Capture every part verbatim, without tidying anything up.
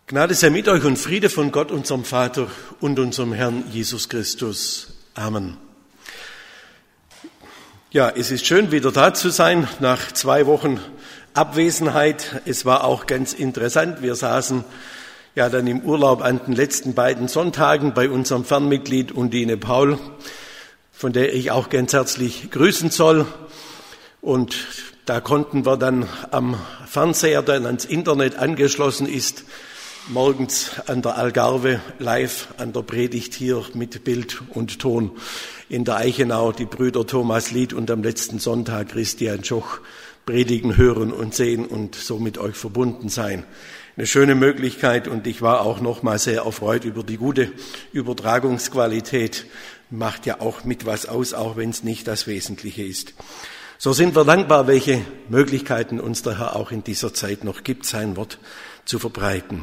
Gnade sei mit euch und Friede von Gott, unserem Vater und unserem Herrn Jesus Christus. Amen. Ja, es ist schön, wieder da zu sein, nach zwei Wochen Abwesenheit. Es war auch ganz interessant. Wir saßen ja dann im Urlaub an den letzten beiden Sonntagen bei unserem Fernmitglied Undine Paul, von der ich auch ganz herzlich grüßen soll. Und da konnten wir dann am Fernseher, der ans Internet angeschlossen ist, morgens an der Algarve live an der Predigt hier mit Bild und Ton in der Eichenau die Brüder Thomas Lied und am letzten Sonntag Christian Schoch predigen, hören und sehen und so mit euch verbunden sein. Eine schöne Möglichkeit, und ich war auch noch mal sehr erfreut über die gute Übertragungsqualität. Macht ja auch mit was aus, auch wenn es nicht das Wesentliche ist. So sind wir dankbar, welche Möglichkeiten uns der Herr auch in dieser Zeit noch gibt, sein Wort zu verbreiten.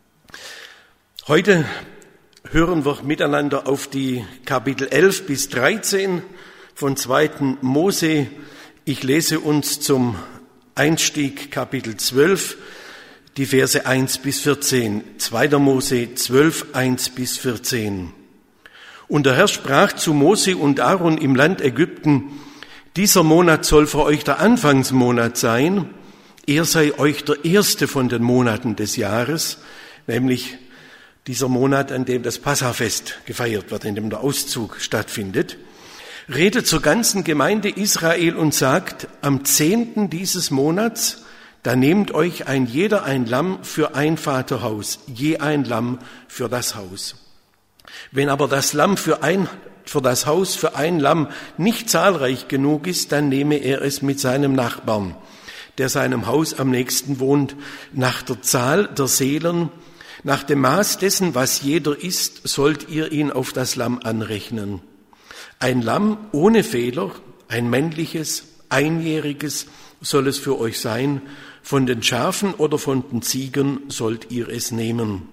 Heute hören wir miteinander auf die Kapitel elf bis dreizehn von zweiten Mose. Ich lese uns zum Einstieg Kapitel zwölf, die Verse eins bis vierzehn. zweiter Mose zwölf, eins bis vierzehn. Und der Herr sprach zu Mose und Aaron im Land Ägypten: Dieser Monat soll für euch der Anfangsmonat sein. Er sei euch der erste von den Monaten des Jahres, nämlich dieser Monat, an dem das Passafest gefeiert wird, in dem der Auszug stattfindet. Redet zur ganzen Gemeinde Israel und sagt: Am zehnten dieses Monats, da nehmt euch ein jeder ein Lamm für ein Vaterhaus, je ein Lamm für das Haus. Wenn aber das Lamm für ein, für das Haus für ein Lamm nicht zahlreich genug ist, dann nehme er es mit seinem Nachbarn, der seinem Haus am nächsten wohnt, nach der Zahl der Seelen. Nach dem Maß dessen, was jeder isst, sollt ihr ihn auf das Lamm anrechnen. Ein Lamm ohne Fehler, ein männliches, einjähriges soll es für euch sein. Von den Schafen oder von den Ziegen sollt ihr es nehmen.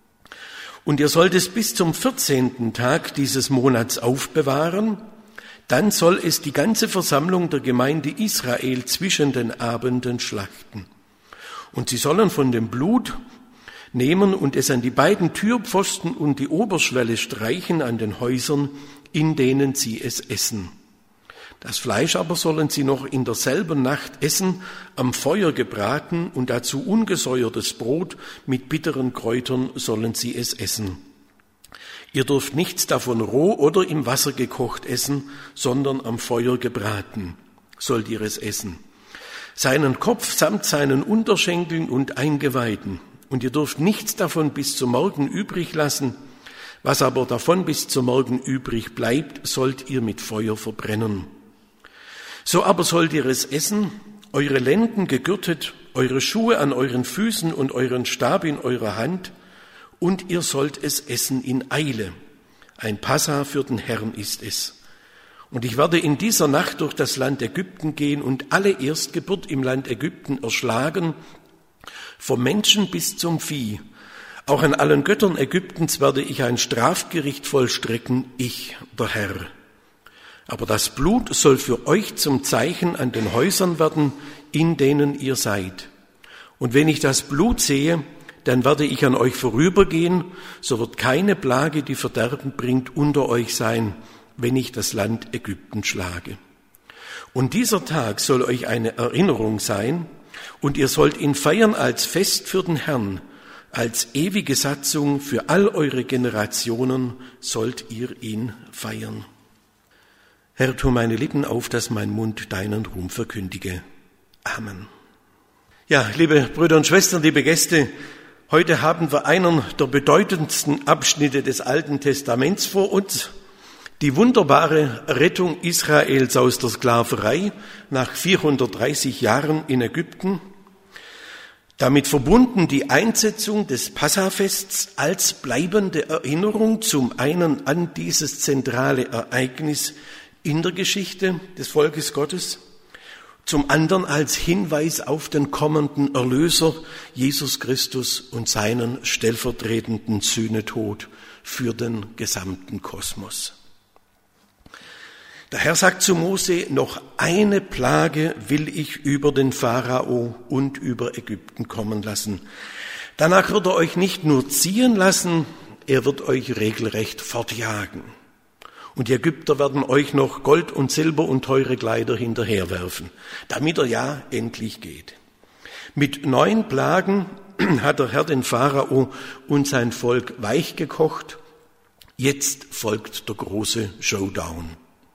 Und ihr sollt es bis zum vierzehnten Tag dieses Monats aufbewahren. Dann soll es die ganze Versammlung der Gemeinde Israel zwischen den Abenden schlachten. Und sie sollen von dem Blut nehmen und es an die beiden Türpfosten und die Oberschwelle streichen an den Häusern, in denen sie es essen. Das Fleisch aber sollen sie noch in derselben Nacht essen, am Feuer gebraten, und dazu ungesäuertes Brot mit bitteren Kräutern sollen sie es essen. Ihr dürft nichts davon roh oder im Wasser gekocht essen, sondern am Feuer gebraten sollt ihr es essen. Seinen Kopf samt seinen Unterschenkeln und Eingeweiden. Und ihr dürft nichts davon bis zum Morgen übrig lassen. Was aber davon bis zum Morgen übrig bleibt, sollt ihr mit Feuer verbrennen. So aber sollt ihr es essen, eure Lenden gegürtet, eure Schuhe an euren Füßen und euren Stab in eurer Hand, und ihr sollt es essen in Eile. Ein Passa für den Herrn ist es. Und ich werde in dieser Nacht durch das Land Ägypten gehen und alle Erstgeburt im Land Ägypten erschlagen, vom Menschen bis zum Vieh. Auch an allen Göttern Ägyptens werde ich ein Strafgericht vollstrecken, ich, der Herr. Aber das Blut soll für euch zum Zeichen an den Häusern werden, in denen ihr seid. Und wenn ich das Blut sehe, dann werde ich an euch vorübergehen, so wird keine Plage, die Verderben bringt, unter euch sein, wenn ich das Land Ägypten schlage. Und dieser Tag soll euch eine Erinnerung sein, und ihr sollt ihn feiern als Fest für den Herrn, als ewige Satzung für all eure Generationen sollt ihr ihn feiern. Herr, tu meine Lippen auf, dass mein Mund deinen Ruhm verkündige. Amen. Ja, liebe Brüder und Schwestern, liebe Gäste, heute haben wir einen der bedeutendsten Abschnitte des Alten Testaments vor uns. Die wunderbare Rettung Israels aus der Sklaverei nach vierhundertdreißig Jahren in Ägypten. Damit verbunden die Einsetzung des Passafests als bleibende Erinnerung zum einen an dieses zentrale Ereignis in der Geschichte des Volkes Gottes, zum anderen als Hinweis auf den kommenden Erlöser Jesus Christus und seinen stellvertretenden Sühnetod für den gesamten Kosmos. Der Herr sagt zu Mose: Noch eine Plage will ich über den Pharao und über Ägypten kommen lassen, Danach wird er euch nicht nur ziehen lassen, er wird euch regelrecht fortjagen. Und die Ägypter werden euch noch Gold und Silber und teure Kleider hinterherwerfen, damit er ja endlich geht. Mit neun Plagen hat der Herr den Pharao und sein Volk weichgekocht. Jetzt folgt der große Showdown.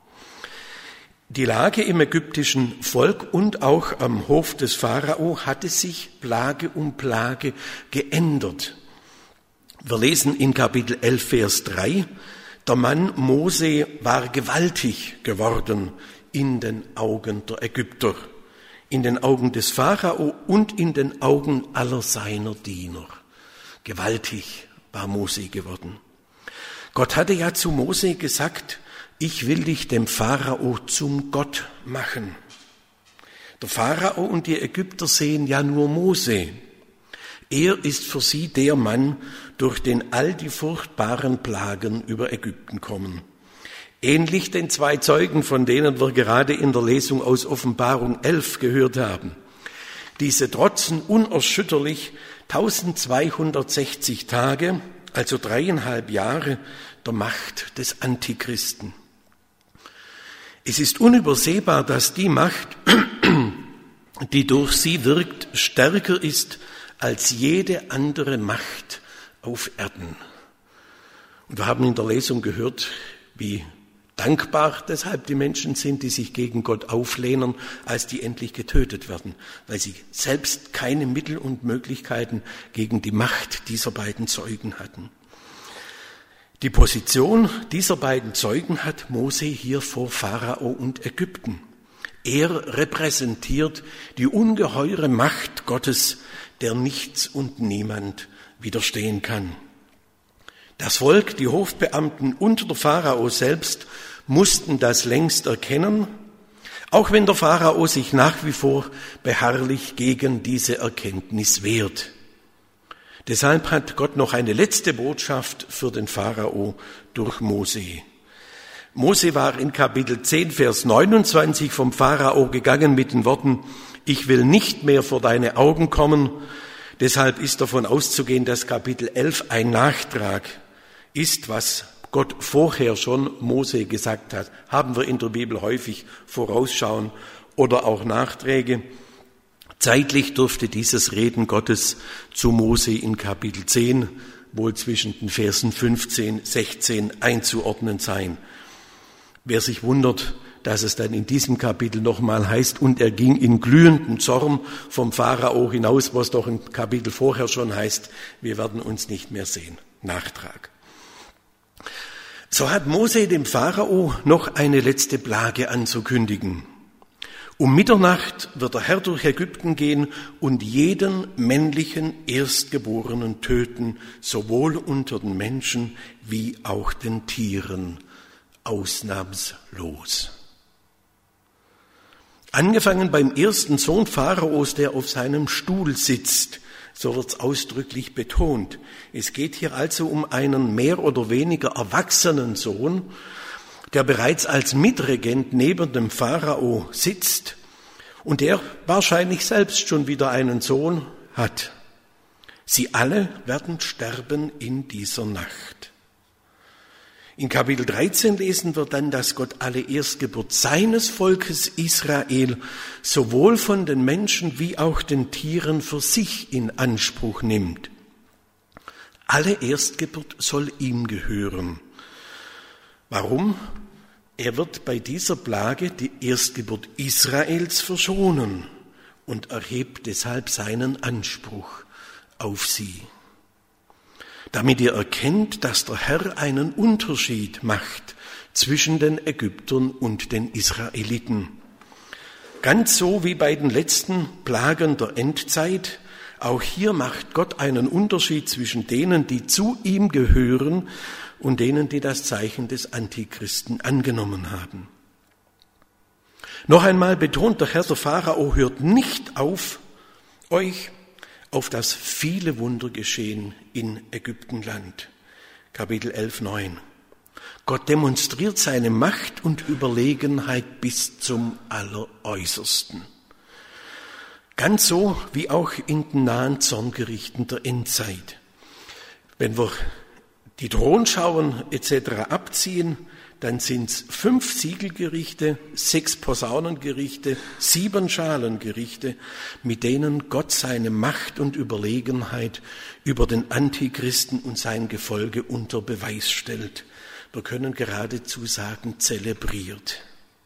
Die Lage im ägyptischen Volk und auch am Hof des Pharao hatte sich Plage um Plage geändert. Wir lesen in Kapitel elf, Vers drei, der Mann Mose war gewaltig geworden in den Augen der Ägypter, in den Augen des Pharao und in den Augen aller seiner Diener. Gewaltig war Mose geworden. Gott hatte ja zu Mose gesagt, ich will dich dem Pharao zum Gott machen. Der Pharao und die Ägypter sehen ja nur Mose. Er ist für sie der Mann, durch den all die furchtbaren Plagen über Ägypten kommen. Ähnlich den zwei Zeugen, von denen wir gerade in der Lesung aus Offenbarung elf gehört haben. Diese trotzen unerschütterlich eintausendzweihundertsechzig Tage, also dreieinhalb Jahre, der Macht des Antichristen. Es ist unübersehbar, dass die Macht, die durch sie wirkt, stärker ist als jede andere Macht auf Erden. Und wir haben in der Lesung gehört, wie dankbar deshalb die Menschen sind, die sich gegen Gott auflehnen, als die endlich getötet werden, weil sie selbst keine Mittel und Möglichkeiten gegen die Macht dieser beiden Zeugen hatten. Die Position dieser beiden Zeugen hat Mose hier vor Pharao und Ägypten. Er repräsentiert die ungeheure Macht Gottes, der nichts und niemand widerstehen kann. Das Volk, die Hofbeamten und der Pharao selbst mussten das längst erkennen, auch wenn der Pharao sich nach wie vor beharrlich gegen diese Erkenntnis wehrt. Deshalb hat Gott noch eine letzte Botschaft für den Pharao durch Mose. Mose war in Kapitel zehn, Vers neunundzwanzig vom Pharao gegangen mit den Worten, ich will nicht mehr vor deine Augen kommen. Deshalb ist davon auszugehen, dass Kapitel elf ein Nachtrag ist, was Gott vorher schon Mose gesagt hat. Haben wir in der Bibel häufig Vorausschauen oder auch Nachträge. Zeitlich durfte dieses Reden Gottes zu Mose in Kapitel zehn wohl zwischen den Versen fünfzehn, sechzehn einzuordnen sein. Wer sich wundert, dass es dann in diesem Kapitel nochmal heißt, und er ging in glühenden Zorn vom Pharao hinaus, was doch im Kapitel vorher schon heißt, wir werden uns nicht mehr sehen. Nachtrag. So hat Mose dem Pharao noch eine letzte Plage anzukündigen. Um Mitternacht wird der Herr durch Ägypten gehen und jeden männlichen Erstgeborenen töten, sowohl unter den Menschen wie auch den Tieren, ausnahmslos. Angefangen beim ersten Sohn Pharaos, der auf seinem Stuhl sitzt, so wird's ausdrücklich betont. Es geht hier also um einen mehr oder weniger erwachsenen Sohn, der bereits als Mitregent neben dem Pharao sitzt und der wahrscheinlich selbst schon wieder einen Sohn hat. Sie alle werden sterben in dieser Nacht. In Kapitel dreizehn lesen wir dann, dass Gott alle Erstgeburt seines Volkes Israel sowohl von den Menschen wie auch den Tieren für sich in Anspruch nimmt. Alle Erstgeburt soll ihm gehören. Warum? Er wird bei dieser Plage die Erstgeburt Israels verschonen und erhebt deshalb seinen Anspruch auf sie. Damit ihr erkennt, dass der Herr einen Unterschied macht zwischen den Ägyptern und den Israeliten. Ganz so wie bei den letzten Plagen der Endzeit, auch hier macht Gott einen Unterschied zwischen denen, die zu ihm gehören, und denen, die das Zeichen des Antichristen angenommen haben. Noch einmal betont der Herr, der Pharao hört nicht auf, euch auf das viele Wunder geschehen in Ägyptenland. Kapitel elf, neun. Gott demonstriert seine Macht und Überlegenheit bis zum Alleräußersten. Ganz so wie auch in den nahen Zorngerichten der Endzeit. Wenn wir die Thronschauen et cetera abziehen, dann sind es fünf Siegelgerichte, sechs Posaunengerichte, sieben Schalengerichte, mit denen Gott seine Macht und Überlegenheit über den Antichristen und sein Gefolge unter Beweis stellt. Wir können geradezu sagen, zelebriert.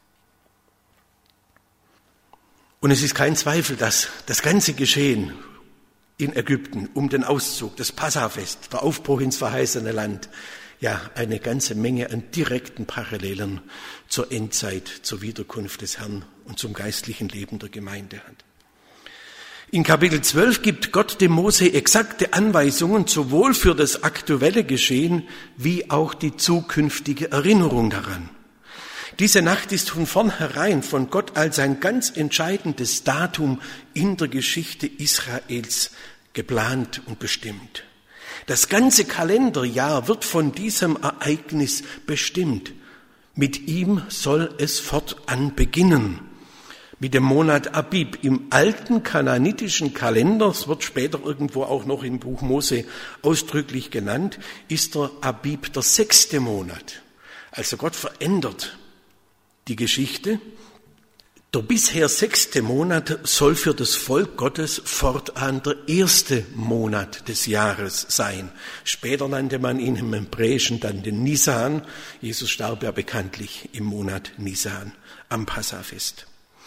Und es ist kein Zweifel, dass das ganze Geschehen in Ägypten um den Auszug, das Passafest, der Aufbruch ins verheißene Land, ja eine ganze Menge an direkten Parallelen zur Endzeit, zur Wiederkunft des Herrn und zum geistlichen Leben der Gemeinde hat. In Kapitel zwölf gibt Gott dem Mose exakte Anweisungen sowohl für das aktuelle Geschehen wie auch die zukünftige Erinnerung daran. Diese Nacht ist von vornherein von Gott als ein ganz entscheidendes Datum in der Geschichte Israels geplant und bestimmt. Das ganze Kalenderjahr wird von diesem Ereignis bestimmt. Mit ihm soll es fortan beginnen. Mit dem Monat Abib im alten kanaanitischen Kalender, es wird später irgendwo auch noch im Buch Mose ausdrücklich genannt, ist der Abib der sechste Monat. Also Gott verändert die Geschichte. Der bisher sechste Monat soll für das Volk Gottes fortan der erste Monat des Jahres sein. Später nannte man ihn im Hebräischen dann den Nisan. Jesus starb ja bekanntlich im Monat Nisan am Passafest.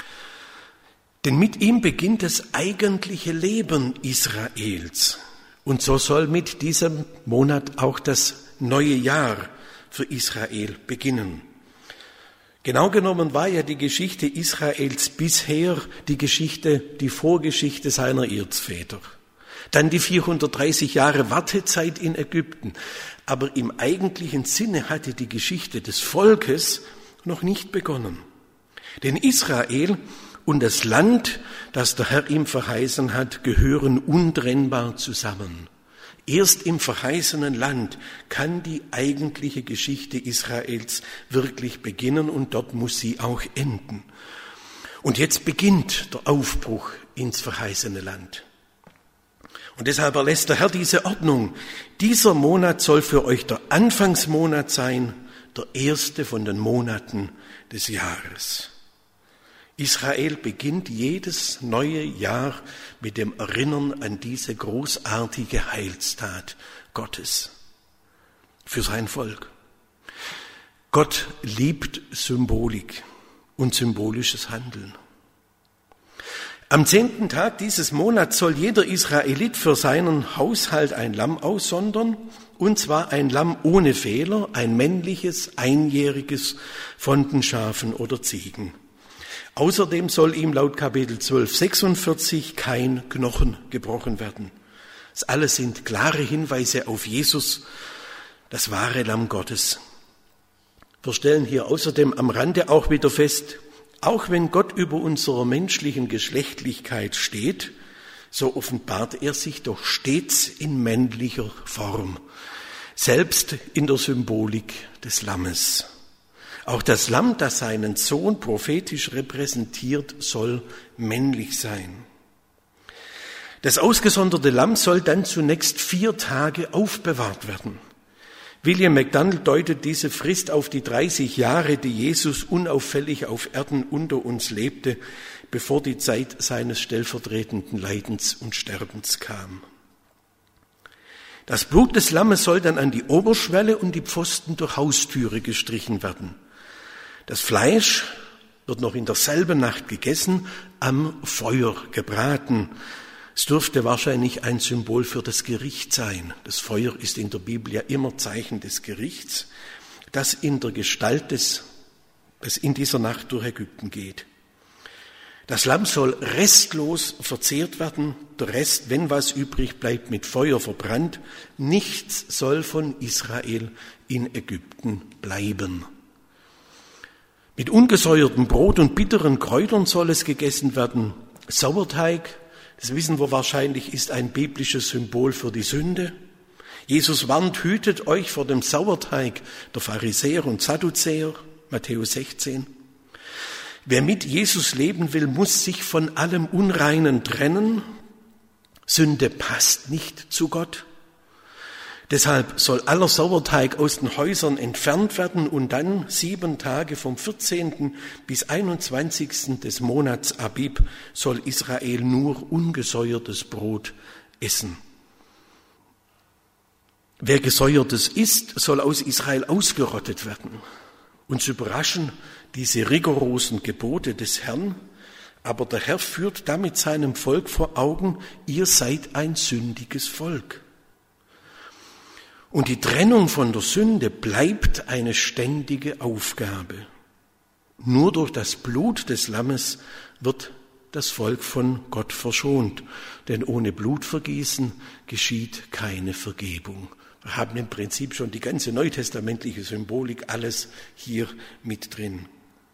Denn mit ihm beginnt das eigentliche Leben Israels. Und so soll mit diesem Monat auch das neue Jahr für Israel beginnen. Genau genommen war ja die Geschichte Israels bisher die Geschichte, die Vorgeschichte seiner Erzväter. Dann die vierhundertdreißig Jahre Wartezeit in Ägypten. Aber im eigentlichen Sinne hatte die Geschichte des Volkes noch nicht begonnen. Denn Israel und das Land, das der Herr ihm verheißen hat, gehören untrennbar zusammen. Erst im verheißenen Land kann die eigentliche Geschichte Israels wirklich beginnen und dort muss sie auch enden. Und jetzt beginnt der Aufbruch ins verheißene Land. Und deshalb erlässt der Herr diese Ordnung. Dieser Monat soll für euch der Anfangsmonat sein, der erste von den Monaten des Jahres. Israel beginnt jedes neue Jahr mit dem Erinnern an diese großartige Heilstat Gottes für sein Volk. Gott liebt Symbolik und symbolisches Handeln. Am zehnten Tag dieses Monats soll jeder Israelit für seinen Haushalt ein Lamm aussondern, und zwar ein Lamm ohne Fehler, ein männliches, einjähriges von den Schafen oder Ziegen. Außerdem soll ihm laut Kapitel zwölf sechsundvierzig kein Knochen gebrochen werden. Das alles sind klare Hinweise auf Jesus, das wahre Lamm Gottes. Wir stellen hier außerdem am Rande auch wieder fest, auch wenn Gott über unserer menschlichen Geschlechtlichkeit steht, so offenbart er sich doch stets in männlicher Form, selbst in der Symbolik des Lammes. Auch das Lamm, das seinen Sohn prophetisch repräsentiert, soll männlich sein. Das ausgesonderte Lamm soll dann zunächst vier Tage aufbewahrt werden. William McDonald deutet diese Frist auf die dreißig Jahre, die Jesus unauffällig auf Erden unter uns lebte, bevor die Zeit seines stellvertretenden Leidens und Sterbens kam. Das Blut des Lammes soll dann an die Oberschwelle und die Pfosten der Haustüre gestrichen werden. Das Fleisch wird noch in derselben Nacht gegessen, am Feuer gebraten. Es dürfte wahrscheinlich ein Symbol für das Gericht sein. Das Feuer ist in der Bibel ja immer Zeichen des Gerichts, das in der Gestalt des, das in dieser Nacht durch Ägypten geht. Das Lamm soll restlos verzehrt werden, der Rest, wenn was übrig bleibt, mit Feuer verbrannt. Nichts soll von Israel in Ägypten bleiben. Mit ungesäuertem Brot und bitteren Kräutern soll es gegessen werden. Sauerteig, das wissen wir wahrscheinlich, ist ein biblisches Symbol für die Sünde. Jesus warnt, hütet euch vor dem Sauerteig der Pharisäer und Sadduzäer, Matthäus sechzehn. Wer mit Jesus leben will, muss sich von allem Unreinen trennen. Sünde passt nicht zu Gott. Deshalb soll aller Sauerteig aus den Häusern entfernt werden und dann sieben Tage vom vierzehnten bis einundzwanzigsten des Monats Abib soll Israel nur ungesäuertes Brot essen. Wer Gesäuertes isst, soll aus Israel ausgerottet werden. Uns überraschen diese rigorosen Gebote des Herrn, aber der Herr führt damit seinem Volk vor Augen, ihr seid ein sündiges Volk. Und die Trennung von der Sünde bleibt eine ständige Aufgabe. Nur durch das Blut des Lammes wird das Volk von Gott verschont, denn ohne Blutvergießen geschieht keine Vergebung. Wir haben im Prinzip schon die ganze neutestamentliche Symbolik, alles hier mit drin.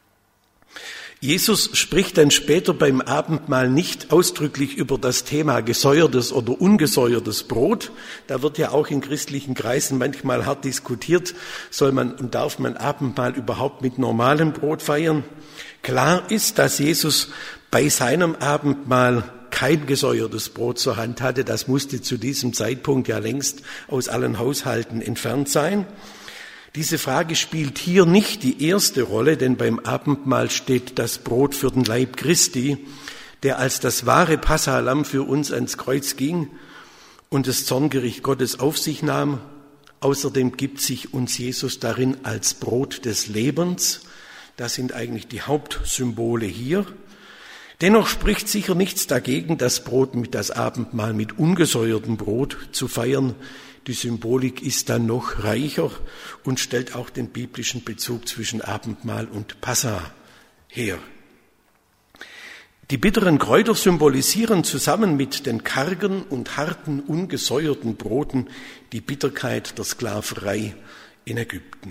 Jesus spricht dann später beim Abendmahl nicht ausdrücklich über das Thema gesäuertes oder ungesäuertes Brot. Da wird ja auch in christlichen Kreisen manchmal hart diskutiert, soll man und darf man Abendmahl überhaupt mit normalem Brot feiern? Klar ist, dass Jesus bei seinem Abendmahl kein gesäuertes Brot zur Hand hatte. Das musste zu diesem Zeitpunkt ja längst aus allen Haushalten entfernt sein. Diese Frage spielt hier nicht die erste Rolle, denn beim Abendmahl steht das Brot für den Leib Christi, der als das wahre Passahalamm für uns ans Kreuz ging und das Zorngericht Gottes auf sich nahm. Außerdem gibt sich uns Jesus darin als Brot des Lebens. Das sind eigentlich die Hauptsymbole hier. Dennoch spricht sicher nichts dagegen, das Brot mit das Abendmahl mit ungesäuertem Brot zu feiern. Die Symbolik ist dann noch reicher und stellt auch den biblischen Bezug zwischen Abendmahl und Passa her. Die bitteren Kräuter symbolisieren zusammen mit den kargen und harten, ungesäuerten Broten die Bitterkeit der Sklaverei in Ägypten.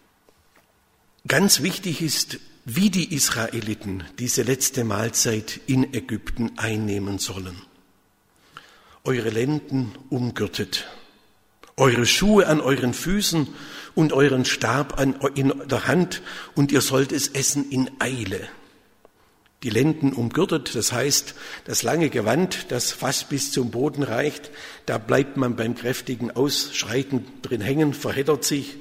Ganz wichtig ist, wie die Israeliten diese letzte Mahlzeit in Ägypten einnehmen sollen. Eure Lenden umgürtet, eure Schuhe an euren Füßen und euren Stab an, in der Hand, und ihr sollt es essen in Eile. Die Lenden umgürtet, das heißt, das lange Gewand, das fast bis zum Boden reicht, da bleibt man beim kräftigen Ausschreiten drin hängen, verheddert sich.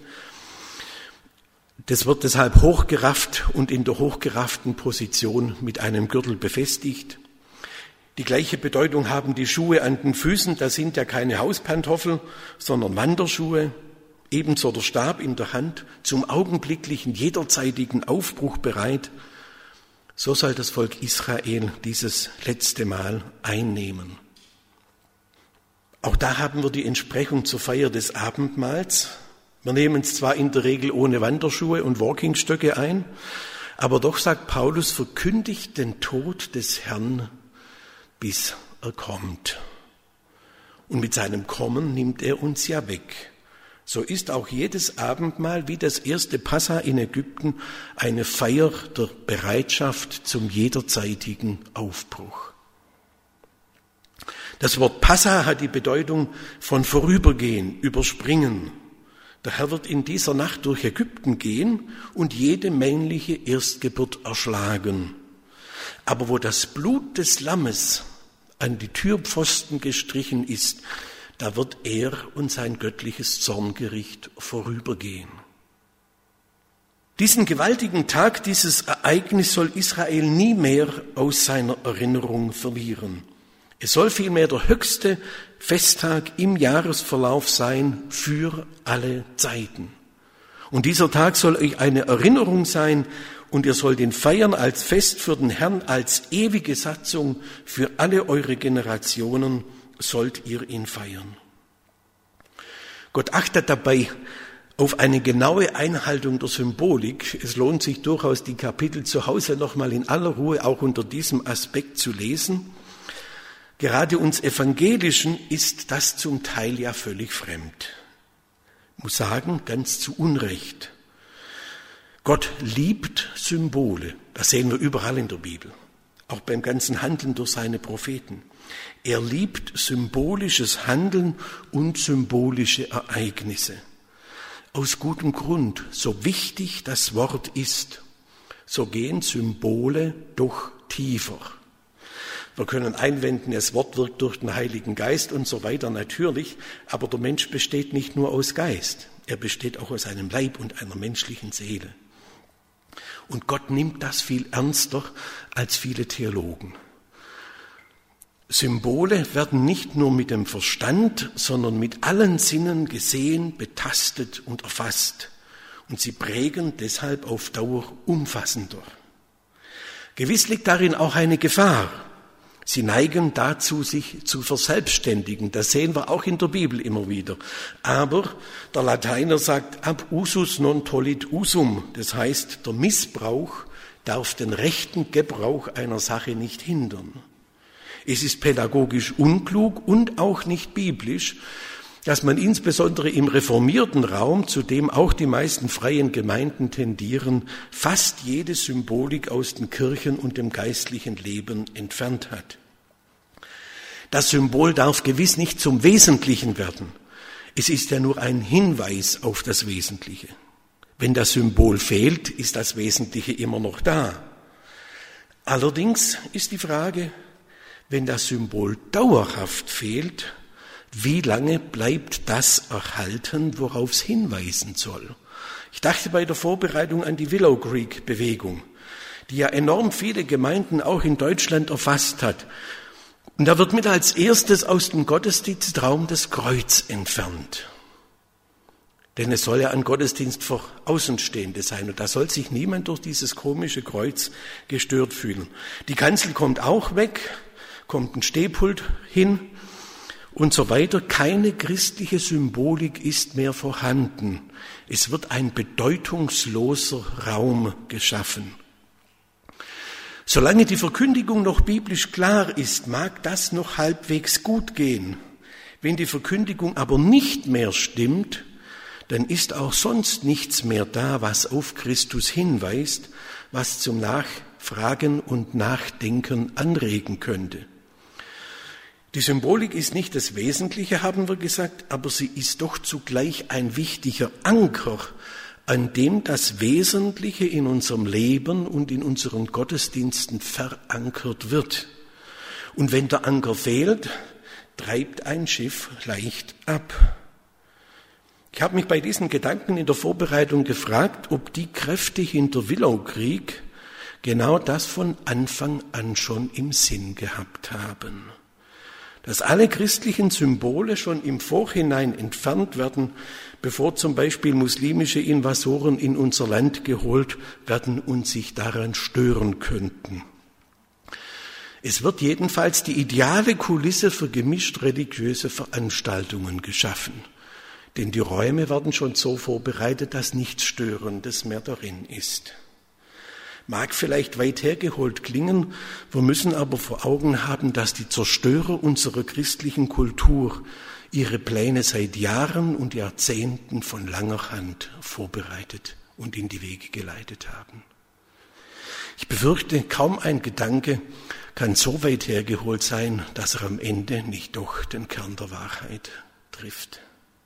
Das wird deshalb hochgerafft und in der hochgerafften Position mit einem Gürtel befestigt. Die gleiche Bedeutung haben die Schuhe an den Füßen. Das sind ja keine Hauspantoffeln, sondern Wanderschuhe. Ebenso der Stab in der Hand, zum augenblicklichen, jederzeitigen Aufbruch bereit. So soll das Volk Israel dieses letzte Mal einnehmen. Auch da haben wir die Entsprechung zur Feier des Abendmahls. Wir nehmen es zwar in der Regel ohne Wanderschuhe und Walkingstöcke ein, aber doch, sagt Paulus, verkündigt den Tod des Herrn, bis er kommt. Und mit seinem Kommen nimmt er uns ja weg. So ist auch jedes Abendmahl wie das erste Passa in Ägypten eine Feier der Bereitschaft zum jederzeitigen Aufbruch. Das Wort Passa hat die Bedeutung von vorübergehen, überspringen. Der Herr wird in dieser Nacht durch Ägypten gehen und jede männliche Erstgeburt erschlagen. Aber wo das Blut des Lammes an die Türpfosten gestrichen ist, da wird er und sein göttliches Zorngericht vorübergehen. Diesen gewaltigen Tag, dieses Ereignis soll Israel nie mehr aus seiner Erinnerung verlieren. Es soll vielmehr der höchste Festtag im Jahresverlauf sein für alle Zeiten. Und dieser Tag soll euch eine Erinnerung sein, und ihr sollt ihn feiern als Fest für den Herrn, als ewige Satzung für alle eure Generationen sollt ihr ihn feiern. Gott achtet dabei auf eine genaue Einhaltung der Symbolik. Es lohnt sich durchaus, die Kapitel zu Hause nochmal in aller Ruhe auch unter diesem Aspekt zu lesen. Gerade uns Evangelischen ist das zum Teil ja völlig fremd. Ich muss sagen, ganz zu Unrecht. Gott liebt Symbole. Das sehen wir überall in der Bibel. Auch beim ganzen Handeln durch seine Propheten. Er liebt symbolisches Handeln und symbolische Ereignisse. Aus gutem Grund, so wichtig das Wort ist, so gehen Symbole doch tiefer. Wir können einwenden, das Wort wirkt durch den Heiligen Geist und so weiter, natürlich, aber der Mensch besteht nicht nur aus Geist, er besteht auch aus einem Leib und einer menschlichen Seele. Und Gott nimmt das viel ernster als viele Theologen. Symbole werden nicht nur mit dem Verstand, sondern mit allen Sinnen gesehen, betastet und erfasst. Und sie prägen deshalb auf Dauer umfassender. Gewiss liegt darin auch eine Gefahr. Sie neigen dazu, sich zu verselbstständigen. Das sehen wir auch in der Bibel immer wieder. Aber der Lateiner sagt, ab usus non tollit usum. Das heißt, der Missbrauch darf den rechten Gebrauch einer Sache nicht hindern. Es ist pädagogisch unklug und auch nicht biblisch, dass man insbesondere im reformierten Raum, zu dem auch die meisten freien Gemeinden tendieren, fast jede Symbolik aus den Kirchen und dem geistlichen Leben entfernt hat. Das Symbol darf gewiss nicht zum Wesentlichen werden. Es ist ja nur ein Hinweis auf das Wesentliche. Wenn das Symbol fehlt, ist das Wesentliche immer noch da. Allerdings ist die Frage, wenn das Symbol dauerhaft fehlt, wie lange bleibt das erhalten, worauf es hinweisen soll? Ich dachte bei der Vorbereitung an die Willow Creek Bewegung, die ja enorm viele Gemeinden auch in Deutschland erfasst hat. Und da wird mit als erstes aus dem Gottesdienstraum das Kreuz entfernt. Denn es soll ja ein Gottesdienst für Außenstehende sein und da soll sich niemand durch dieses komische Kreuz gestört fühlen. Die Kanzel kommt auch weg, kommt ein Stehpult hin und so weiter. Keine christliche Symbolik ist mehr vorhanden. Es wird ein bedeutungsloser Raum geschaffen. Solange die Verkündigung noch biblisch klar ist, mag das noch halbwegs gut gehen. Wenn die Verkündigung aber nicht mehr stimmt, dann ist auch sonst nichts mehr da, was auf Christus hinweist, was zum Nachfragen und Nachdenken anregen könnte. Die Symbolik ist nicht das Wesentliche, haben wir gesagt, aber sie ist doch zugleich ein wichtiger Anker, an dem das Wesentliche in unserem Leben und in unseren Gottesdiensten verankert wird. Und wenn der Anker fehlt, treibt ein Schiff leicht ab. Ich habe mich bei diesen Gedanken in der Vorbereitung gefragt, ob die Kräfte hinter Willow Creek genau das von Anfang an schon im Sinn gehabt haben. Dass alle christlichen Symbole schon im Vorhinein entfernt werden, bevor zum Beispiel muslimische Invasoren in unser Land geholt werden und sich daran stören könnten. Es wird jedenfalls die ideale Kulisse für gemischt religiöse Veranstaltungen geschaffen. Denn die Räume werden schon so vorbereitet, dass nichts Störendes mehr darin ist. Mag vielleicht weit hergeholt klingen, wir müssen aber vor Augen haben, dass die Zerstörer unserer christlichen Kultur ihre Pläne seit Jahren und Jahrzehnten von langer Hand vorbereitet und in die Wege geleitet haben. Ich befürchte, kaum ein Gedanke kann so weit hergeholt sein, dass er am Ende nicht doch den Kern der Wahrheit trifft.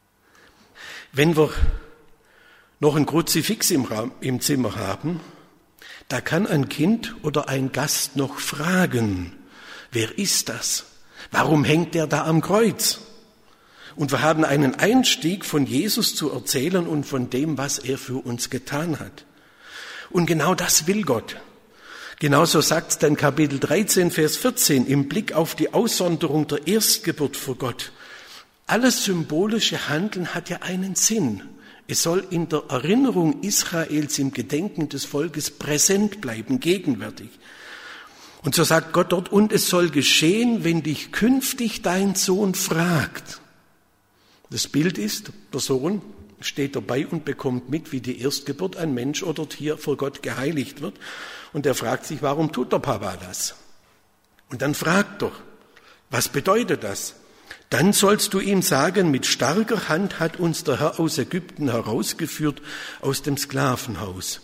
Wenn wir noch ein Kruzifix im, Raum, im Zimmer haben, da kann ein Kind oder ein Gast noch fragen, wer ist das? Warum hängt der da am Kreuz? Und wir haben einen Einstieg von Jesus zu erzählen und von dem, was er für uns getan hat. Und genau das will Gott. Genauso sagt es dann Kapitel dreizehn, Vers vierzehn, im Blick auf die Aussonderung der Erstgeburt vor Gott. Alles symbolische Handeln hat ja einen Sinn. Es soll in der Erinnerung Israels, im Gedenken des Volkes präsent bleiben, gegenwärtig. Und so sagt Gott dort, und es soll geschehen, wenn dich künftig dein Sohn fragt. Das Bild ist, der Sohn steht dabei und bekommt mit, wie die Erstgeburt ein Mensch oder Tier vor Gott geheiligt wird. Und er fragt sich, warum tut der Papa das? Und dann fragt er, was bedeutet das? Dann sollst du ihm sagen, mit starker Hand hat uns der Herr aus Ägypten herausgeführt, aus dem Sklavenhaus.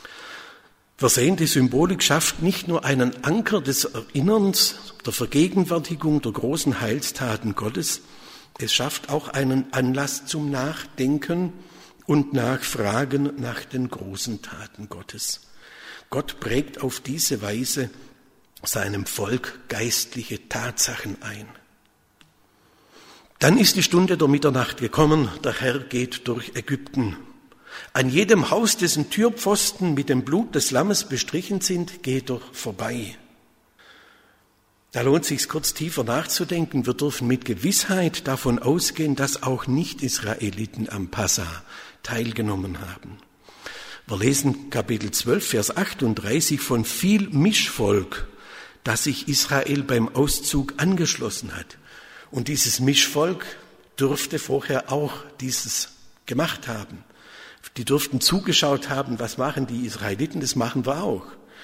Wir sehen, die Symbolik schafft nicht nur einen Anker des Erinnerns, der Vergegenwärtigung der großen Heilstaten Gottes, es schafft auch einen Anlass zum Nachdenken und Nachfragen nach den großen Taten Gottes. Gott prägt auf diese Weise seinem Volk geistliche Tatsachen ein. Dann ist die Stunde der Mitternacht gekommen, der Herr geht durch Ägypten. An jedem Haus, dessen Türpfosten mit dem Blut des Lammes bestrichen sind, geht er vorbei. Da lohnt es sich, kurz tiefer nachzudenken. Wir dürfen mit Gewissheit davon ausgehen, dass auch Nicht-Israeliten am Passa teilgenommen haben. Wir lesen Kapitel zwölf, Vers achtunddreißig von viel Mischvolk, das sich Israel beim Auszug angeschlossen hat. Und dieses Mischvolk dürfte vorher auch dieses gemacht haben. Die durften zugeschaut haben, was machen die Israeliten, das machen wir auch.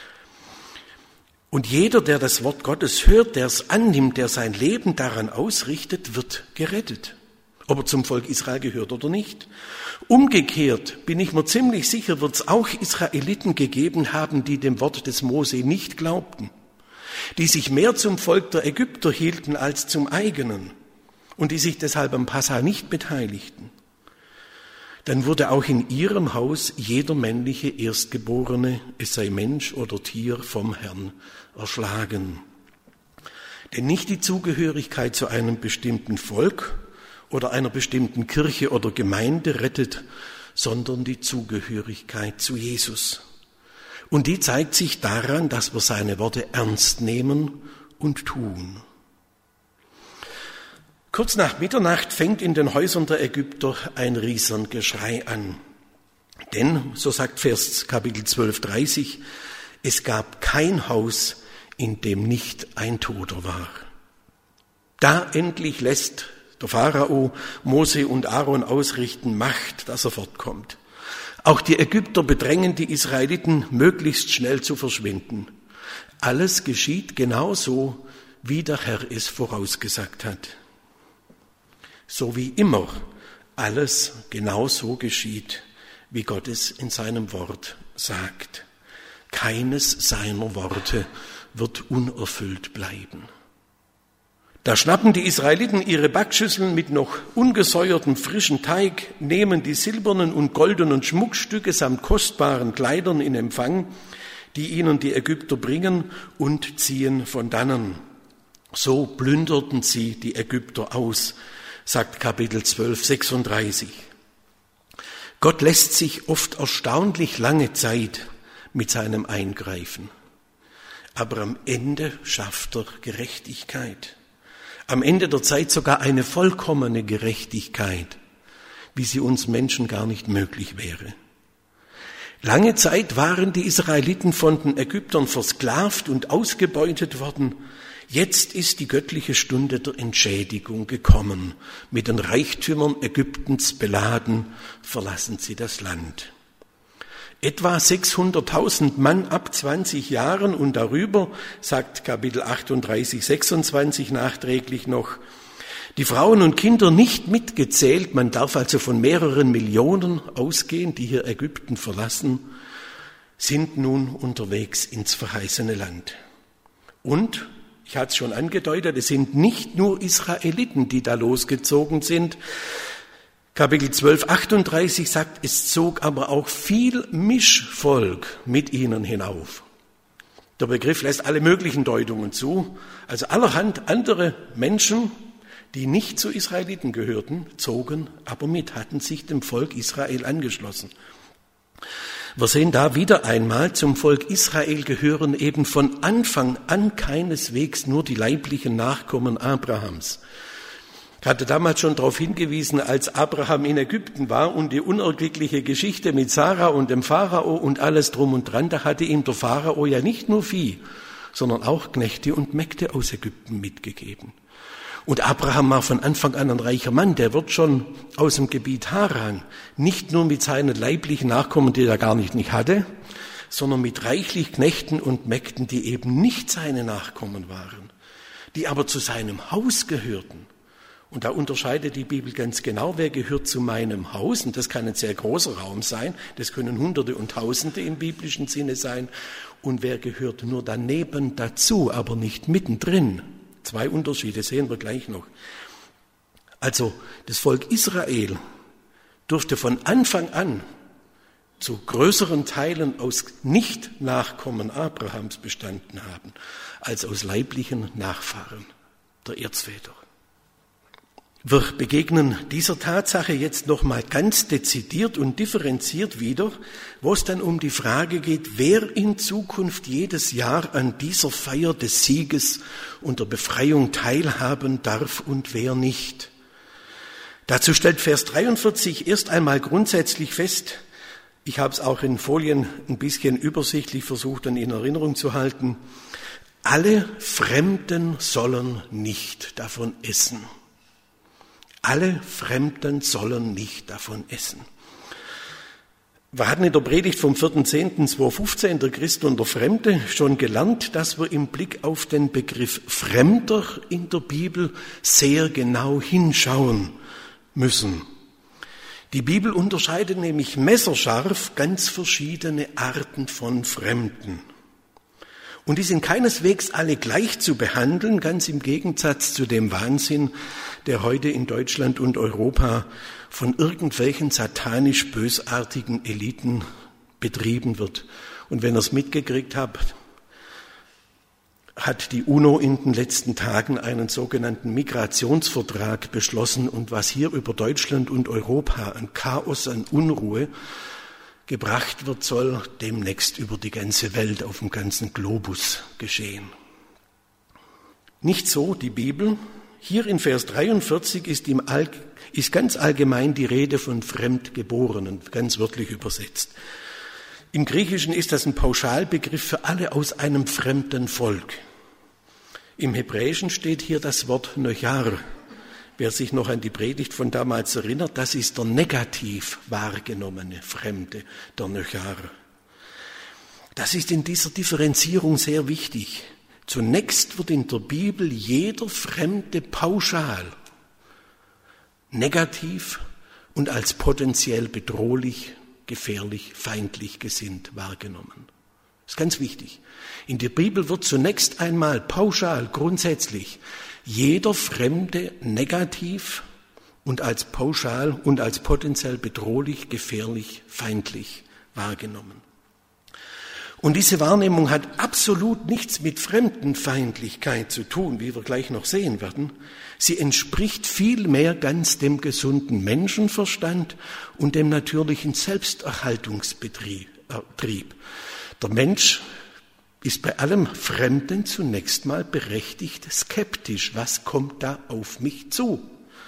Und jeder, der das Wort Gottes hört, der es annimmt, der sein Leben daran ausrichtet, wird gerettet. Ob er zum Volk Israel gehört oder nicht. Umgekehrt bin ich mir ziemlich sicher, wird es auch Israeliten gegeben haben, die dem Wort des Mose nicht glaubten, die sich mehr zum Volk der Ägypter hielten als zum eigenen und die sich deshalb am Passa nicht beteiligten. Dann wurde auch in ihrem Haus jeder männliche Erstgeborene, es sei Mensch oder Tier, vom Herrn erschlagen. Denn nicht die Zugehörigkeit zu einem bestimmten Volk oder einer bestimmten Kirche oder Gemeinde rettet, sondern die Zugehörigkeit zu Jesus. Und die zeigt sich daran, dass wir seine Worte ernst nehmen und tun. Kurz nach Mitternacht fängt in den Häusern der Ägypter ein Riesengeschrei an. Denn, so sagt Vers Kapitel zwölf, dreißig, es gab kein Haus, in dem nicht ein Toter war. Da endlich lässt der Pharao Mose und Aaron ausrichten, macht, dass er fortkommt. Auch die Ägypter bedrängen die Israeliten, möglichst schnell zu verschwinden. Alles geschieht genauso, wie der Herr es vorausgesagt hat. So wie immer alles genauso geschieht, wie Gott es in seinem Wort sagt. Keines seiner Worte wird unerfüllt bleiben. Da schnappen die Israeliten ihre Backschüsseln mit noch ungesäuertem frischen Teig, nehmen die silbernen und goldenen Schmuckstücke samt kostbaren Kleidern in Empfang, die ihnen die Ägypter bringen, und ziehen von dannen. So plünderten sie die Ägypter aus, sagt Kapitel zwölf, sechsunddreißig. Gott lässt sich oft erstaunlich lange Zeit mit seinem Eingreifen. Aber am Ende schafft er Gerechtigkeit. Am Ende der Zeit sogar eine vollkommene Gerechtigkeit, wie sie uns Menschen gar nicht möglich wäre. Lange Zeit waren die Israeliten von den Ägyptern versklavt und ausgebeutet worden. Jetzt ist die göttliche Stunde der Entschädigung gekommen. Mit den Reichtümern Ägyptens beladen, verlassen sie das Land. Etwa sechshunderttausend Mann ab zwanzig Jahren und darüber, sagt Kapitel achtunddreißig, sechsundzwanzig nachträglich noch, die Frauen und Kinder nicht mitgezählt, man darf also von mehreren Millionen ausgehen, die hier Ägypten verlassen, sind nun unterwegs ins verheißene Land. Und, ich hatte es schon angedeutet, es sind nicht nur Israeliten, die da losgezogen sind. Kapitel zwölf, achtunddreißig sagt, es zog aber auch viel Mischvolk mit ihnen hinauf. Der Begriff lässt alle möglichen Deutungen zu. Also allerhand andere Menschen, die nicht zu Israeliten gehörten, zogen aber mit, hatten sich dem Volk Israel angeschlossen. Wir sehen da wieder einmal, zum Volk Israel gehören eben von Anfang an keineswegs nur die leiblichen Nachkommen Abrahams. Ich hatte damals schon darauf hingewiesen, als Abraham in Ägypten war und die unerquickliche Geschichte mit Sarah und dem Pharao und alles drum und dran, da hatte ihm der Pharao ja nicht nur Vieh, sondern auch Knechte und Mägde aus Ägypten mitgegeben. Und Abraham war von Anfang an ein reicher Mann, der wird schon aus dem Gebiet Haran, nicht nur mit seinen leiblichen Nachkommen, die er gar nicht, nicht hatte, sondern mit reichlich Knechten und Mägden, die eben nicht seine Nachkommen waren, die aber zu seinem Haus gehörten. Und da unterscheidet die Bibel ganz genau, wer gehört zu meinem Haus. Und das kann ein sehr großer Raum sein. Das können Hunderte und Tausende im biblischen Sinne sein. Und wer gehört nur daneben dazu, aber nicht mittendrin. Zwei Unterschiede sehen wir gleich noch. Also das Volk Israel durfte von Anfang an zu größeren Teilen aus Nicht-Nachkommen Abrahams bestanden haben, als aus leiblichen Nachfahren der Erzväter. Wir begegnen dieser Tatsache jetzt nochmal ganz dezidiert und differenziert wieder, wo es dann um die Frage geht, wer in Zukunft jedes Jahr an dieser Feier des Sieges und der Befreiung teilhaben darf und wer nicht. Dazu stellt Vers dreiundvierzig erst einmal grundsätzlich fest, ich habe es auch in Folien ein bisschen übersichtlich versucht und in Erinnerung zu halten, alle Fremden sollen nicht davon essen. Alle Fremden sollen nicht davon essen. Wir hatten in der Predigt vom vierten zehnten zweitausendfünfzehn, der Christ und der Fremde, schon gelernt, dass wir im Blick auf den Begriff Fremder in der Bibel sehr genau hinschauen müssen. Die Bibel unterscheidet nämlich messerscharf ganz verschiedene Arten von Fremden. Und die sind keineswegs alle gleich zu behandeln, ganz im Gegensatz zu dem Wahnsinn, der heute in Deutschland und Europa von irgendwelchen satanisch bösartigen Eliten betrieben wird. Und wenn ihr es mitgekriegt habt, hat die UNO in den letzten Tagen einen sogenannten Migrationsvertrag beschlossen. Und was hier über Deutschland und Europa an Chaos, an Unruhe gebracht wird, soll demnächst über die ganze Welt, auf dem ganzen Globus geschehen. Nicht so die Bibel. Hier in Vers dreiundvierzig ist, im All, ist ganz allgemein die Rede von Fremdgeborenen, ganz wörtlich übersetzt. Im Griechischen ist das ein Pauschalbegriff für alle aus einem fremden Volk. Im Hebräischen steht hier das Wort Nochar. Wer sich noch an die Predigt von damals erinnert, das ist der negativ wahrgenommene Fremde, der Nochar. Das ist in dieser Differenzierung sehr wichtig. Zunächst wird in der Bibel jeder Fremde pauschal, negativ und als potenziell bedrohlich, gefährlich, feindlich gesinnt wahrgenommen. Das ist ganz wichtig. In der Bibel wird zunächst einmal pauschal, grundsätzlich jeder Fremde negativ und als pauschal und als potenziell bedrohlich, gefährlich, feindlich wahrgenommen. Und diese Wahrnehmung hat absolut nichts mit Fremdenfeindlichkeit zu tun, wie wir gleich noch sehen werden. Sie entspricht vielmehr ganz dem gesunden Menschenverstand und dem natürlichen Selbsterhaltungsbetrieb. Der Mensch ist bei allem Fremden zunächst mal berechtigt skeptisch. Was kommt da auf mich zu?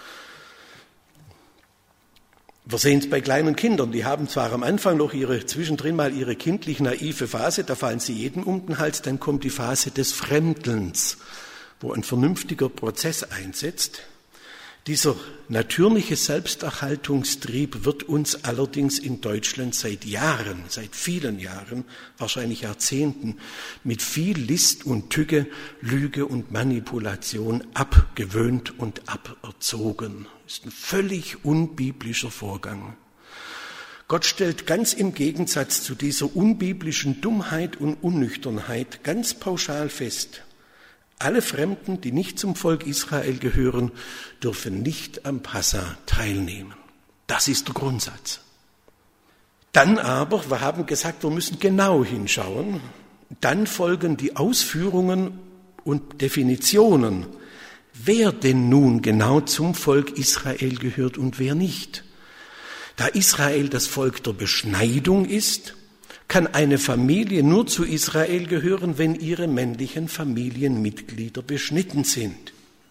Wir sehen es bei kleinen Kindern, die haben zwar am Anfang noch ihre, zwischendrin mal ihre kindlich naive Phase, da fallen sie jedem um den Hals, dann kommt die Phase des Fremdelns, wo ein vernünftiger Prozess einsetzt. Dieser natürliche Selbsterhaltungstrieb wird uns allerdings in Deutschland seit Jahren, seit vielen Jahren, wahrscheinlich Jahrzehnten, mit viel List und Tücke, Lüge und Manipulation abgewöhnt und aberzogen. Das ist ein völlig unbiblischer Vorgang. Gott stellt ganz im Gegensatz zu dieser unbiblischen Dummheit und Unnüchternheit ganz pauschal fest: Alle Fremden, die nicht zum Volk Israel gehören, dürfen nicht am Passa teilnehmen. Das ist der Grundsatz. Dann aber, wir haben gesagt, wir müssen genau hinschauen, dann folgen die Ausführungen und Definitionen, wer denn nun genau zum Volk Israel gehört und wer nicht. Da Israel das Volk der Beschneidung ist, kann eine Familie nur zu Israel gehören, wenn ihre männlichen Familienmitglieder beschnitten sind.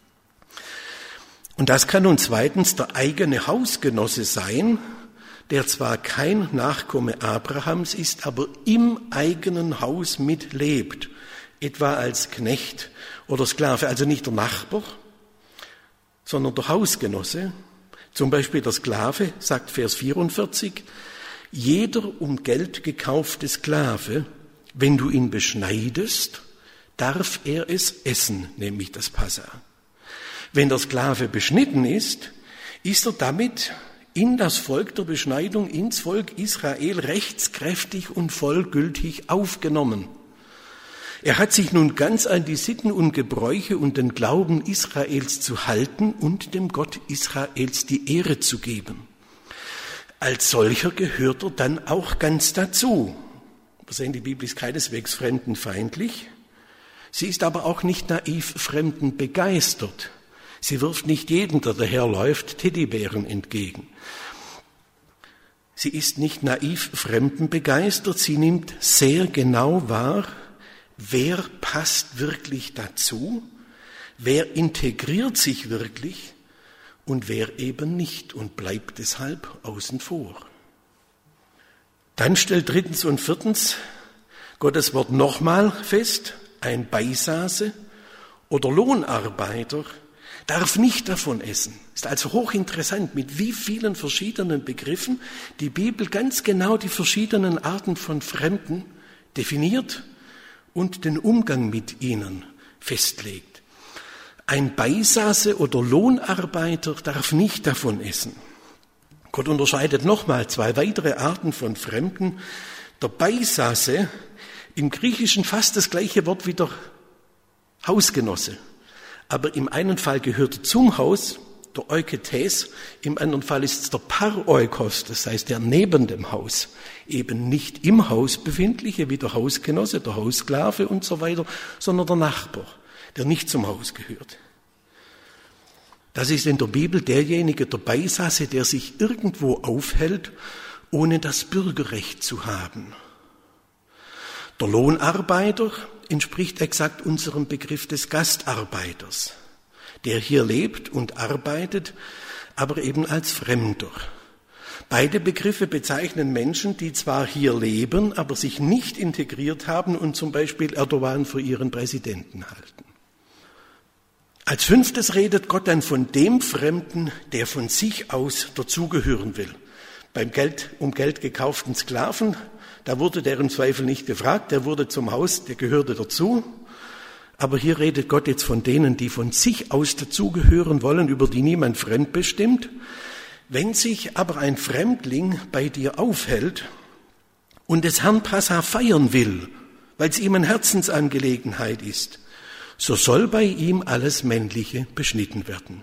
Und das kann nun zweitens der eigene Hausgenosse sein, der zwar kein Nachkomme Abrahams ist, aber im eigenen Haus mitlebt, etwa als Knecht oder Sklave, also nicht der Nachbar, sondern der Hausgenosse. Zum Beispiel der Sklave, sagt Vers vierundvierzig, jeder um Geld gekaufte Sklave, wenn du ihn beschneidest, darf er es essen, nämlich das Passa. Wenn der Sklave beschnitten ist, ist er damit in das Volk der Beschneidung, ins Volk Israel rechtskräftig und vollgültig aufgenommen. Er hat sich nun ganz an die Sitten und Gebräuche und den Glauben Israels zu halten und dem Gott Israels die Ehre zu geben. Als solcher gehört er dann auch ganz dazu. Wir sehen, die Bibel ist keineswegs fremdenfeindlich. Sie ist aber auch nicht naiv fremdenbegeistert. Sie wirft nicht jedem, der daherläuft, Teddybären entgegen. Sie ist nicht naiv fremdenbegeistert. Sie nimmt sehr genau wahr, wer passt wirklich dazu, wer integriert sich wirklich und wer eben nicht und bleibt deshalb außen vor. Dann stellt drittens und viertens Gottes Wort nochmal fest, ein Beisase oder Lohnarbeiter darf nicht davon essen. Ist also hochinteressant, mit wie vielen verschiedenen Begriffen die Bibel ganz genau die verschiedenen Arten von Fremden definiert und den Umgang mit ihnen festlegt. Ein Beisase oder Lohnarbeiter darf nicht davon essen. Gott unterscheidet nochmal zwei weitere Arten von Fremden. Der Beisase, im Griechischen fast das gleiche Wort wie der Hausgenosse. Aber im einen Fall gehört zum Haus, der Euketes, im anderen Fall ist es der Paroikos, das heißt der neben dem Haus, eben nicht im Haus befindliche, wie der Hausgenosse, der Haussklave und so weiter, sondern der Nachbar, der nicht zum Haus gehört. Das ist in der Bibel derjenige, der Beisasse, der sich irgendwo aufhält, ohne das Bürgerrecht zu haben. Der Lohnarbeiter entspricht exakt unserem Begriff des Gastarbeiters, der hier lebt und arbeitet, aber eben als Fremder. Beide Begriffe bezeichnen Menschen, die zwar hier leben, aber sich nicht integriert haben und zum Beispiel Erdogan für ihren Präsidenten halten. Als fünftes redet Gott dann von dem Fremden, der von sich aus dazugehören will. Beim Geld, um Geld gekauften Sklaven, da wurde der im Zweifel nicht gefragt, der wurde zum Haus, der gehörte dazu. Aber hier redet Gott jetzt von denen, die von sich aus dazugehören wollen, über die niemand fremdbestimmt. Wenn sich aber ein Fremdling bei dir aufhält und des Herrn Passa feiern will, weil es ihm eine Herzensangelegenheit ist, so soll bei ihm alles Männliche beschnitten werden.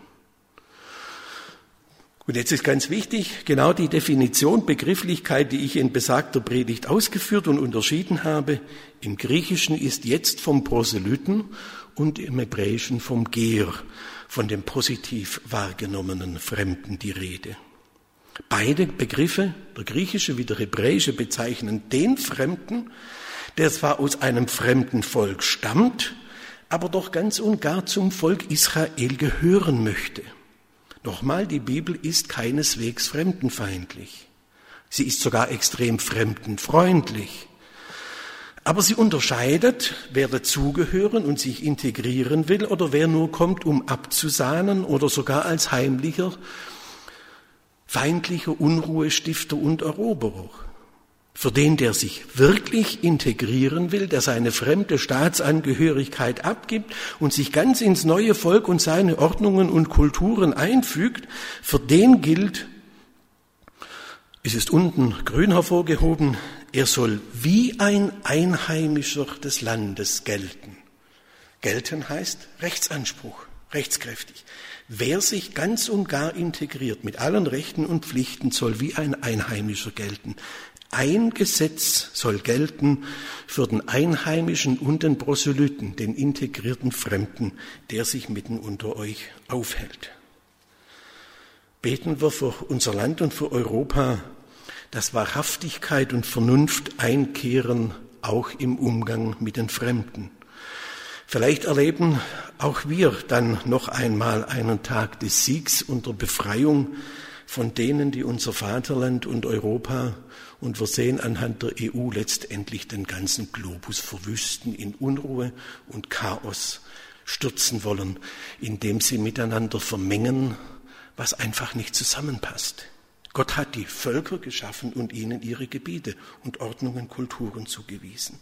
Und jetzt ist ganz wichtig, genau die Definition, Begrifflichkeit, die ich in besagter Predigt ausgeführt und unterschieden habe, im Griechischen ist jetzt vom Proselyten und im Hebräischen vom Ger, von dem positiv wahrgenommenen Fremden die Rede. Beide Begriffe, der griechische wie der hebräische, bezeichnen den Fremden, der zwar aus einem fremden Volk stammt, aber doch ganz und gar zum Volk Israel gehören möchte. Nochmal, die Bibel ist keineswegs fremdenfeindlich. Sie ist sogar extrem fremdenfreundlich. Aber sie unterscheidet, wer dazugehören und sich integrieren will oder wer nur kommt, um abzusahnen oder sogar als heimlicher, feindlicher Unruhestifter und Eroberer. Für den, der sich wirklich integrieren will, der seine fremde Staatsangehörigkeit abgibt und sich ganz ins neue Volk und seine Ordnungen und Kulturen einfügt, für den gilt, es ist unten grün hervorgehoben, er soll wie ein Einheimischer des Landes gelten. Gelten heißt Rechtsanspruch, rechtskräftig. Wer sich ganz und gar integriert mit allen Rechten und Pflichten, soll wie ein Einheimischer gelten. Ein Gesetz soll gelten für den Einheimischen und den Proselyten, den integrierten Fremden, der sich mitten unter euch aufhält. Beten wir für unser Land und für Europa, dass Wahrhaftigkeit und Vernunft einkehren, auch im Umgang mit den Fremden. Vielleicht erleben auch wir dann noch einmal einen Tag des Siegs und der Befreiung von denen, die unser Vaterland und Europa und wir sehen anhand der E U letztendlich den ganzen Globus verwüsten, in Unruhe und Chaos stürzen wollen, indem sie miteinander vermengen, was einfach nicht zusammenpasst. Gott hat die Völker geschaffen und ihnen ihre Gebiete und Ordnungen, Kulturen zugewiesen.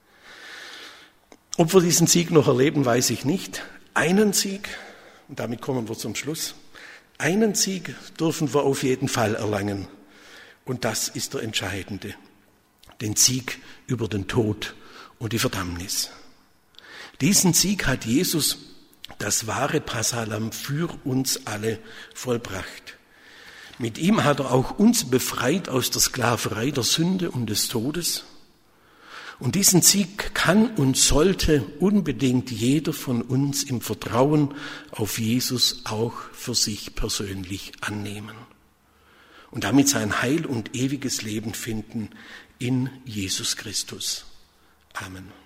Ob wir diesen Sieg noch erleben, weiß ich nicht. Einen Sieg, und damit kommen wir zum Schluss, einen Sieg dürfen wir auf jeden Fall erlangen. Und das ist der entscheidende, den Sieg über den Tod und die Verdammnis. Diesen Sieg hat Jesus, das wahre Passahlamm, für uns alle vollbracht. Mit ihm hat er auch uns befreit aus der Sklaverei der Sünde und des Todes. Und diesen Sieg kann und sollte unbedingt jeder von uns im Vertrauen auf Jesus auch für sich persönlich annehmen und damit sein Heil und ewiges Leben finden in Jesus Christus. Amen.